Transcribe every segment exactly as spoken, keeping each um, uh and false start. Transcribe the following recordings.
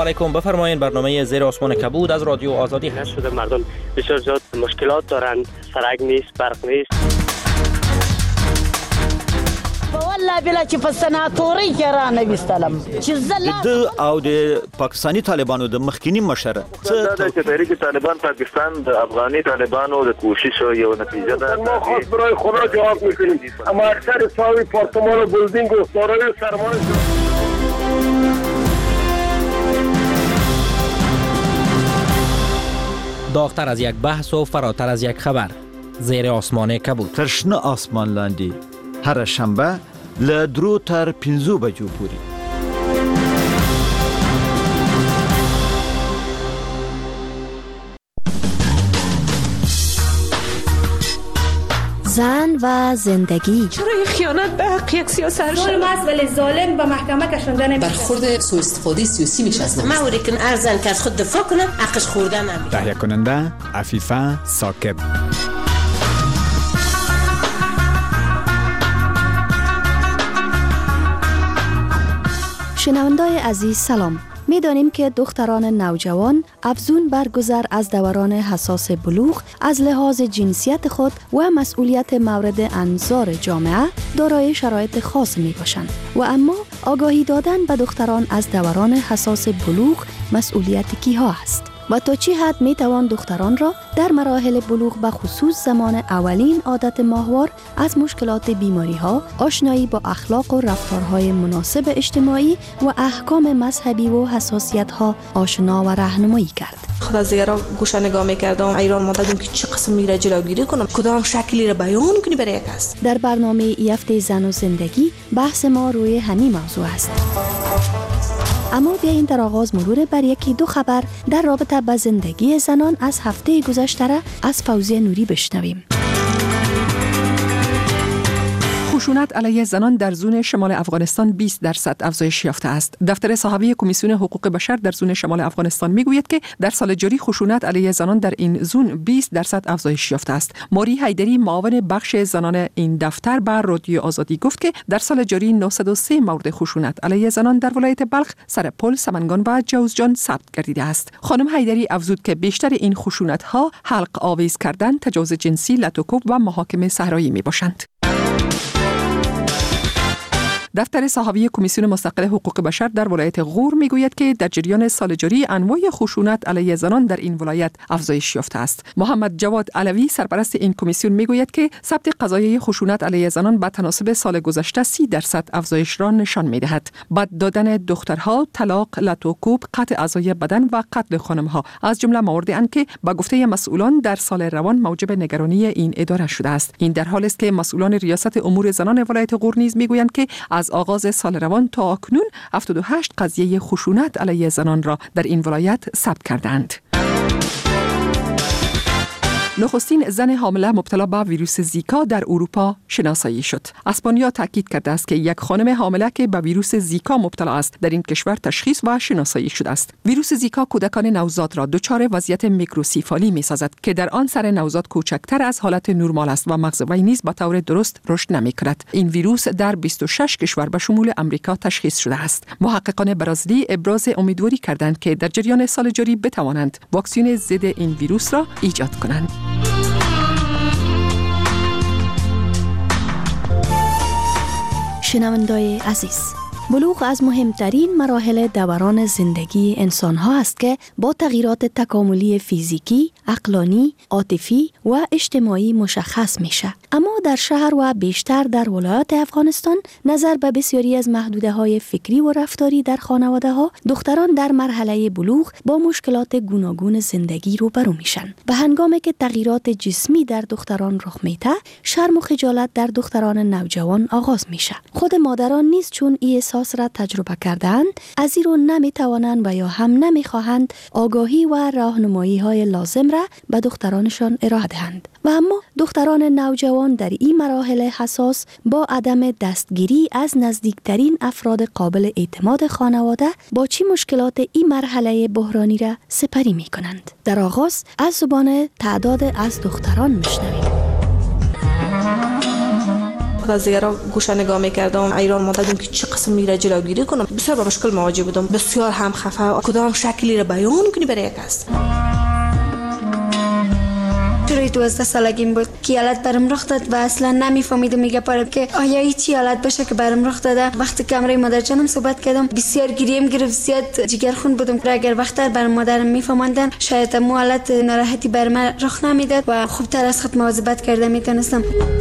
علیکم. بفرمایید. برنامه زیر آسمان کبود از رادیو آزادی هست. شده مردم بسیار زیاد مشکلات دارند، سرک نیست، برق نیست. والله بلا چې په سناتوري کې را نه وستلم چې زلا د او د پاکستاني طالبانو د مخکینی مشره څه د تحریک طالبان پاکستان د افغاني طالبانو د کوشش یو نتیجه ده. ما خاص برای خدا جواب میکنیم، اما اکثر ساوی پارتمان و بلدینگ و دارای سرمایه داغتر از یک بحث و فراتر از یک خبر. زیر آسمان کبود. ترشنه آسمان لاندی هر شنبه له درو تر پنځو بجو پورې. زن و زندگی. چرا خیانت به حق یک سیاست ظلم است ولی ظالم به محکمه کشانده نمیشه. برخورد سوء استفاده سیاسی میشه از نماز. موری کن ارزن که از خود دفاع کنه حقش خورده نمیشه. تهیه کننده عفیفه ثاقب. شنوندای عزیز سلام. می دانیم که دختران نوجوان افزون بر گذر از دوران حساس بلوغ از لحاظ جنسیت خود و مسئولیت مورد انظار جامعه دارای شرایط خاص می باشند و اما آگاهی دادن به دختران از دوران حساس بلوغ مسئولیت کیها است و تا چه حد می توان دختران را در مراحل بلوغ به خصوص زمان اولین عادت ماهوار از مشکلات بیماری ها، آشنایی با اخلاق و رفتارهای مناسب اجتماعی و احکام مذهبی و حساسیت ها آشنا و راهنمایی کرد. خود از دیگه را گوشه نگاه میکردم، ایران ماددیم که چه قسم میره جلوگیری کنم، کدام شکلی را بیان کنی برای یک است. در برنامه ای هفته زن و زندگی بحث ما روی همین موضوع است. اما بیایید در آغاز مرور بر یکی دو خبر در رابطه با زندگی زنان از هفته گذشته را از فوزیه نوری بشنویم. خشونت علیه زنان در زون شمال افغانستان بیست درصد افزایش یافته است. دفتر صاحبی کمیسیون حقوق بشر در زون شمال افغانستان میگوید که در سال جاری خشونت علیه زنان در این زون بیست درصد افزایش یافته است. ماری حیدری معاون بخش زنان این دفتر به رادیو آزادی گفت که در سال جاری نهصد و سه مورد خشونت علیه زنان در ولایت بلخ، سرپل، سمنگان و جوزجان ثبت گردیده است. خانم حیدری افزود که بیشتر این خشونت ها حلق آویز کردن، تجاوز جنسی، لطوکوب و محاکمه صحرایی می باشند. دفتر صاحبی کمیسیون مستقل حقوق بشر در ولایت غور میگوید که در جریان سال جاری انواع خشونت علیه زنان در این ولایت افزایش یافته است. محمد جواد علوی سرپرست این کمیسیون میگوید که ثبت قضایای خشونت علیه زنان با تناسب سال گذشته سی درصد افزایش را نشان میدهد. بد دادن دخترها، طلاق، لطوکوب، قطع اعضای بدن و قتل خانمها از جمله مواردی اند که با گفته مسئولان در سال روان موجب نگرانی این اداره شده است. این در حالی است که مسئولان ریاست امور زنان ولایت غور نیز میگویند که از آغاز سال روان تا اکنون هفتاد و هشت قضیه خشونت علیه زنان را در این ولایت ثبت کردند. نخستین زن حامله مبتلا به ویروس زیکا در اروپا شناسایی شد. اسپانیا تاکید کرده است که یک خانم حامله که به ویروس زیکا مبتلا است در این کشور تشخیص و شناسایی شده است. ویروس زیکا کودکان نوزاد را دچار وضعیت میکروسیفالی می‌سازد که در آن سر نوزاد کوچکتر از حالت نرمال است و مغز وی نیز به طور درست رشد نمی‌کند. این ویروس در بیست و شش کشور به شمول امریکا تشخیص شده است. محققان برزیلی ابراز امیدواری کردند که در جریان سال جاری بتوانند واکسن ضد این ویروس را ایجاد کنند. شنوندای عزیز، بلوغ از مهمترین مراحل دوران زندگی انسان‌ها است که با تغییرات تکاملی فیزیکی، عقلانی، عاطفی و اجتماعی مشخص میشه. اما در شهر و بیشتر در ولایات افغانستان نظر به بسیاری از محدوده‌های فکری و رفتاری در خانواده‌ها، دختران در مرحله بلوغ با مشکلات گوناگون زندگی روبرو میشن. به هنگامی که تغییرات جسمی در دختران رخ میده، شرم و خجالت در دختران نوجوان آغاز میشه. خود مادران نیز چون این احساس را تجربه کردند، از این رو نمیتوانند و یا هم نمیخواهند آگاهی و راهنمایی‌های لازم را به دخترانشان ارائه دهند. و اما دختران نوجوان در این مراحل حساس با عدم دستگیری از نزدیکترین افراد قابل اعتماد خانواده با چی مشکلات این مرحله بحرانی را سپری می کنند. در آغاز از زبان تعداد از دختران میشنویم. خود از دیگران گوشه نگاه میکردم، ایران ماده بودم که چه قسم میره جلوگیری کنم. بسیار با مشکل مواجه بودم، بسیار هم خفه، کدام شکلی را بیان کنی برای یک است. شروع دوازده سالگیم بود که حالت برم رخ داد و اصلا نمیفهمیدم میگه پاره که آیا هیچی حالت باشه که برم رخ داده. وقتی کمره مادر جانم صحبت کردم بسیار گریم گرفت، زیاد جگرخون بودم که اگر وقتر برم مادرم میفهموندن شاید مو حالت ناراحتی بر من رخ نمیداد و خوبتر از خود مواظبت کرده میتونستم.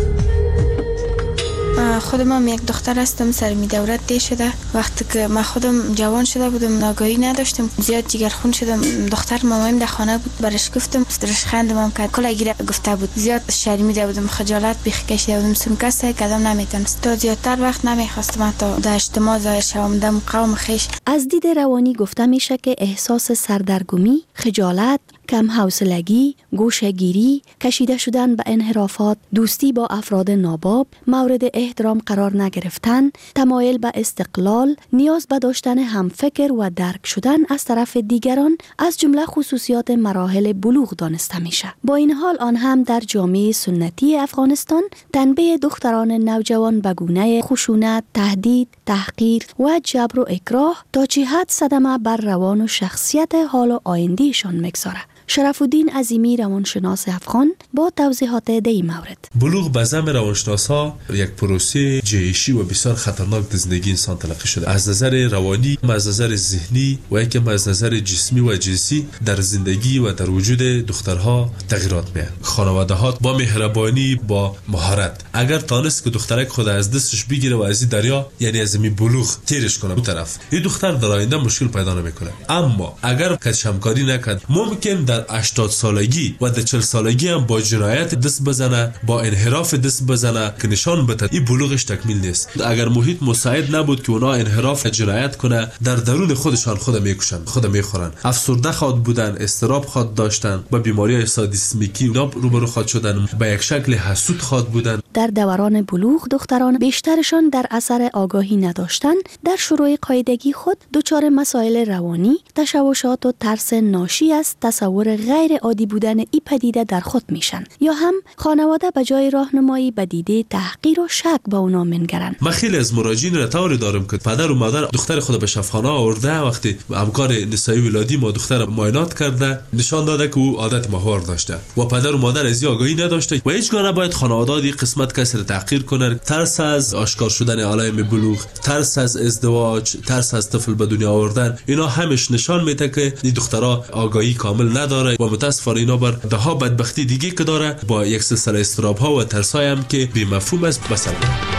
خودم هم یک دختر هستم، سرمی دورت دی شده. وقتی که من خودم جوان شده بودم ناگاهی نداشتم، زیاد جگرخون شدم. دختر مامایم در خانه بود، برش گفتم، درش خندم کرد، کلا گیره گفته بود. زیاد شرمیده بودم، خجالت بیخ کشیده بودم، سمکست کدام نمیتونست. تا زیادتر وقت نمیخواستم تا در اجتماع ظاهر شوم دم قوم خیش. از دید روانی گفته میشه که احساس سردرگمی، خجالت، کم حوصلگی، گوشه‌گیری، کشیده شدن به انحرافات، دوستی با افراد ناباب، مورد احترام قرار نگرفتن، تمایل به استقلال، نیاز به داشتن همفکر و درک شدن از طرف دیگران از جمله خصوصیات مراحل بلوغ دانسته میشه. با این حال آن هم در جامعه سنتی افغانستان تنبیه دختران نوجوان به گونه خشونت، تهدید، تحقیر و جبر و اکراه تا چه حد صدمه بر روان و شخصیت حال و آیندهشان میگذاره. شرف الدین عظیمی روانشناس افغان با توضیحات در این مورد. بلوغ به زعم روانشناسا یک پروسه جهشی و بسیار خطرناک در زندگی انسان تلقی شده. از نظر روانی، از نظر ذهنی و یکم از نظر جسمی و جنسی در زندگی و در وجود دخترها تغییرات میاد. خانواده ها با مهربانی، با مهارت اگر تانست که دخترک خود از دستش بگیره و از این دریا، یعنی از این بلوغ تیرش کنه اون طرف، این دختر در آینده مشکل پیدا نمیکنه. اما اگر کس همکاری نکرد، ممکن در هشتاد سالگی و در چهل سالگی هم با جنایت دست بزنه، با انحراف دست بزنه که نشان بده این بلوغش تکمیل نیست. اگر محیط مساعد نبود که اونا انحراف جنایت کنه، در درون خودشان خود میکشن، خود میخورن. افسرده خود بودن، استراب خود داشتن، با بیماری سادیسمیکی روبرو خود شدن، با یک شکل حسود خود بودن. در دوران بلوغ دختران بیشترشان در اثر آگاهی نداشتن در شروع قاعدگی خود دچار مسائل روانی، تشوشات و ترس ناشی از تصور غیر عادی بودن ای پدیده در خود میشن، یا هم خانواده به جای راهنمایی به دیده تحقیر و شک به اونا منگرن. من خیلی از مراجعین را طوری دارم که پدر و مادر دختر خود به شفاخانه آورده، وقتی همکار نسایی ولادی ما دختر معاینات کرده، نشان داده که او عادت ماهوار داشته و پدر و مادر از این آگاهی نداشته و هیچ گونه باید خانواده این قسمت کسی را تحقیر کنه. ترس از آشکار شدن علائم بلوغ، ترس از ازدواج، ترس از طفل به دنیا آوردن، اینا همش نشان میده که این دخترها آگاهی کامل نداره و متاسفانه اینا بر ده ها بدبختی دیگه که داره با یک سلسله استراب ها و ترس های هم که بی مفهوم است بسر.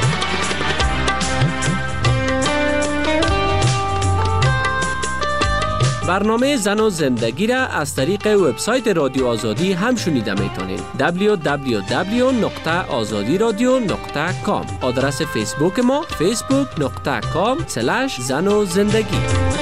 برنامه زن و زندگی را از طریق وبسایت رادیو آزادی هم شنیده میتونید. دبلیو دبلیو دبلیو نقطه آزادی رادیو نقطه کام. آدرس فیسبوک ما فیسبوک نقطه کام سلش زن و زندگی.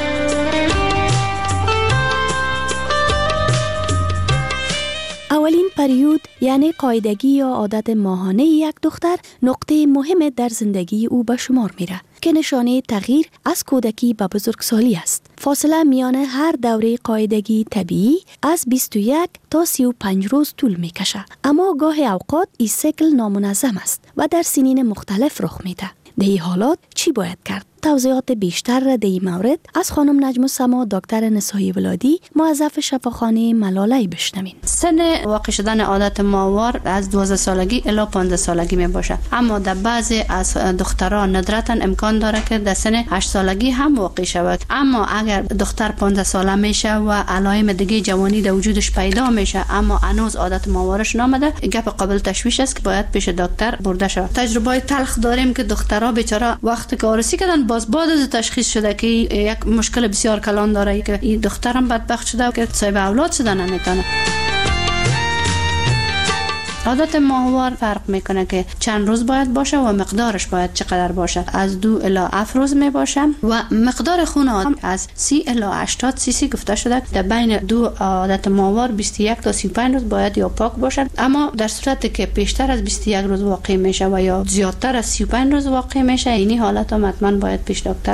اولین پریود یعنی قاعدگی یا عادت ماهانه یک دختر نقطه مهم در زندگی او به شمار میره که نشانه تغییر از کودکی به بزرگسالی است. فاصله میان هر دوره قاعدگی طبیعی از بیست و یک تا سی و پنج روز طول میکشه، اما گاه اوقات این سیکل نامنظم است و در سنین مختلف رخ میده. در این حالات چی باید کرد؟ توضیحات بیشتر را در این مورد از خانم نجم السما دکتر نسایی ولادی موظف شفاخانه ملاله بشنویم. سن واقع شدن عادت ماهوار از دوازده سالگی الی پانزده سالگی می باشه، اما در بعضی از دختران ندرتا امکان داره که در سن هشت سالگی هم واقع شود. اما اگر دختر پانزده ساله میشه و علائم دیگه جوانی در وجودش پیدا میشه اما هنوز عادت ماهوارش نامده، گپ قابل تشویش است که باید پیش دکتر برده شود. تجربه تلخ داریم که دخترها بیچاره وقتی که عروسی کردن باز بعد از تشخیص شده که یک مشکل بسیار کلان داره که این دخترم بدبخت شده که صاحب اولاد شده نمیتونه. عادت ماهوار فرق میکنه که چند روز باید باشه و مقدارش باید چقدر باشه. از دو الی هفت روز می باشه و مقدار خون آدم از سی الی هشتاد سی سی گفته شده در بین دو عادت ماهوار بیست و یک تا سی و پنج روز باید یا پاک باشه. اما در صورتی که بیشتر از بیست و یک روز واقع میشه و یا زیادتر از سی و پنج روز واقع میشه، اینی حالت هم حتما باید پیش دکتر برن.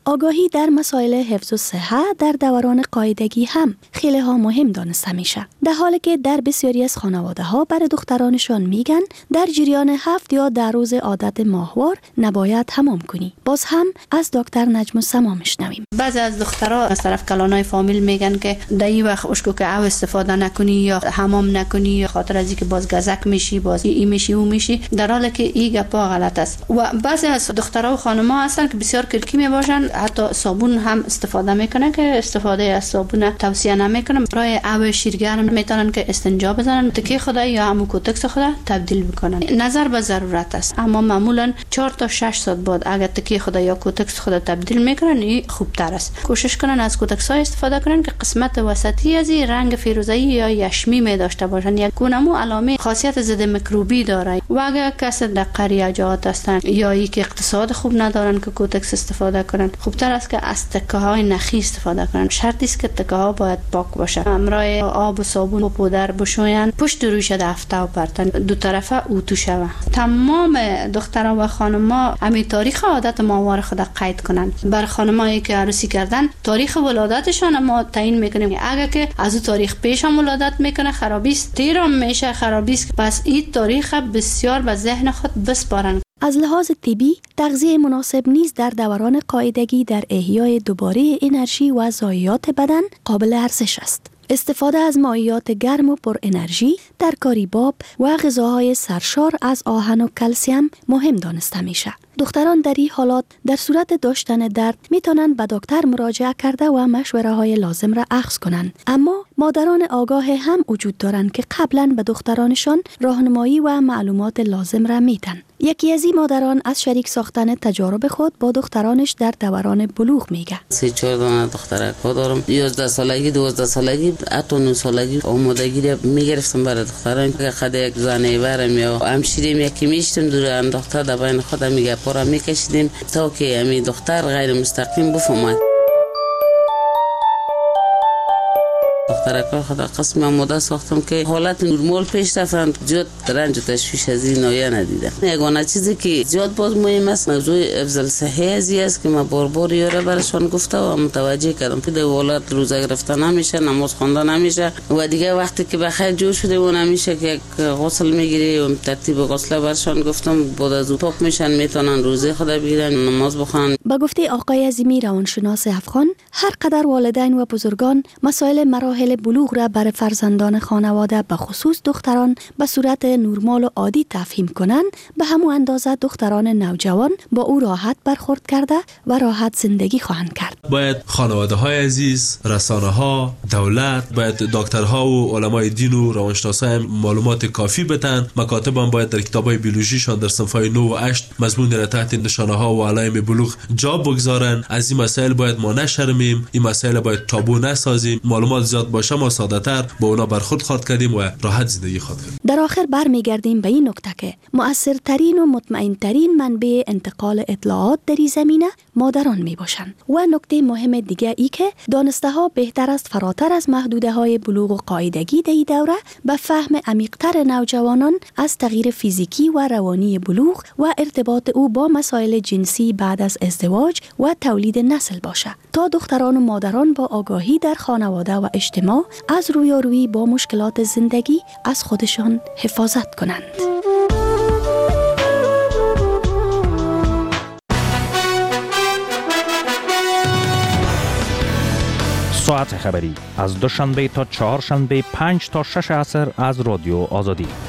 آگاهی در مسائل حفظ الصحه در دوران قاعدگی هم خیلی ها مهم دانسته میشه. در حالی که در بسیاری از خانواده ها برای دخترانشان میگن در جریان هفت یا ده روز عادت ماهوار نباید حمام کنی. باز هم از دکتر نجم السما میشنویم. بعضی از دخترها از طرف کلانای فامیل میگن که در این وقت اشکو که او استفاده نکنی یا حمام نکنی یا خاطر از اینکه باز گزک میشی، باز این میشی اون میشی، در حالی که این گپا غلط است. و بعضی از دخترها و خانم‌ها هستن که بسیار کلکی میباشن، حتی صابون هم استفاده میکنن که استفاده از صابون توصیه نمیکنم. برای آب شیرگرم میتونن که استنجا بزنن، تکی خدا یا همون کوتکس خدا تبدیل بکنن. نظر به ضرورت است، اما معمولا چهار تا شش ساعت بعد اگر تکی خدا یا کوتکس خدا تبدیل میکنن این خوبتر است. کوشش کنن از کوتکس های استفاده کنن که قسمت وسطی از این رنگ فیروزه‌ای یا یشمی می داشته باشن. یک گونه علامه خاصیت ضد میکروبی داره. و اگر کسی در قریه جهات هستن یا ای که اقتصاد خوب ندارن که کوتکس استفاده کنن، خوبتر است که از تکه های نخی استفاده کنن. شرطی است که تکه ها باید پاک باشه. همراه آب و صابون و پودر بشوین، پشت رویش دفته و پرتن دو طرفه اوتو شوه. تمام دختران و خانم‌ها همین تاریخ عادت ماهوار خود قید کنن. بر خانمایی که عروسی کردن تاریخ ولادتشان ما تعیین میکنیم. اگر که از اون تاریخ پیش هم ولادت میکنه خرابی است، تیرم میشه خرابی است، پس این تاریخ بسیار به ذهن خود بسپارن. از لحاظ طبی تغذیه مناسب نیز در دوران قاعدگی در احیای دوباره انرژی و ضایعات بدن قابل ارزش است. استفاده از مایعات گرم و پر انرژی در کاریباب و غذاهای سرشار از آهن و کلسیم مهم دانسته میشه. دختران در این حالات در صورت داشتن درد میتونن به دکتر مراجعه کرده و مشوره های لازم را اخذ کنند. اما مادران آگاه هم وجود دارند که قبلا به دخترانشان راهنمایی و معلومات لازم را میدن. یکی از این مادران از شریک ساختن تجارب خود با دخترانش در دوران بلوغ میگه. سه چهار دانه دخترک دارم. یازده سالگی، دوازده سالگی، حتی نه سالگی آمادگی را میگرفتم برای دختران که خود یک زنه برم یا همشیریم یکی میشتم دور انداخته در بین خودم میگه پارا میکشیدیم تا که امی دختر غیر مستقیم بفهمد. دخترکان خدا قسم آماده ساختم که حالت نرمال پیش رفتن، زیاد رنج و تشویش از این نایه ندیدم. یگانه چیزی که زیاد باز مهم است موضوع حفظ الصحه ازی است که ما بار بار یاره برشان گفته و متوجه کردم که دولت روزه گرفتن نمیشه، نماز خواندن نمیشه و دیگه وقتی که بخیر جور شده و نمیشه که غسل میگیری و ترتیب غسل برشان گفتم بعد از او پاک میشن میتونن روزه خدا بگیرن، نماز بخوان. با گفته آقای عظیمی روانشناس افغان، هر قدر والدین و بزرگان مسائل مراحل بلوغ را برای فرزندان خانواده به خصوص دختران به صورت نرمال و عادی تفهیم کنند، به همون اندازه دختران نوجوان با او راحت برخورد کرده و راحت زندگی خواهند کرد. باید خانواده های عزیز، رسانه ها، دولت، باید دکترها و علمای دین و روانشناسا معلومات کافی بدن. مکاتب هم باید در کتابای بیولوژیشان در صفحه نه و هشت مضمون را تحت نشانه ها و علائم بلوغ جا بگذارن. از این مسائل باید ما نشرمیم، این مسائل باید تابو نسازیم. معلومات زیاد باشه ما ساده‌تر با اونا برخورد خواهد کردیم و راحت زندگی خواهد کردیم. در آخر برمیگردیم به این نکته که مؤثرترین و مطمئنترین منبع انتقال اطلاعات در این زمینه مادران می باشند. و نکته مهم دیگه ای که دانسته ها بهتر است فراتر از محدوده های بلوغ و قاعدگی در این دوره به فهم عمیق‌تر نوجوانان از تغییر فیزیکی و روانی بلوغ و ارتباط او با مسائل جنسی بعد از ازدواج و تولید نسل باشه تا دختران و مادران با آگاهی در خانواده و اجتماع از رویارویی با مشکلات زندگی از خودشان حفاظت کنند. ساعت خبری از دوشنبه تا چهارشنبه پنج تا شش عصر از رادیو آزادی.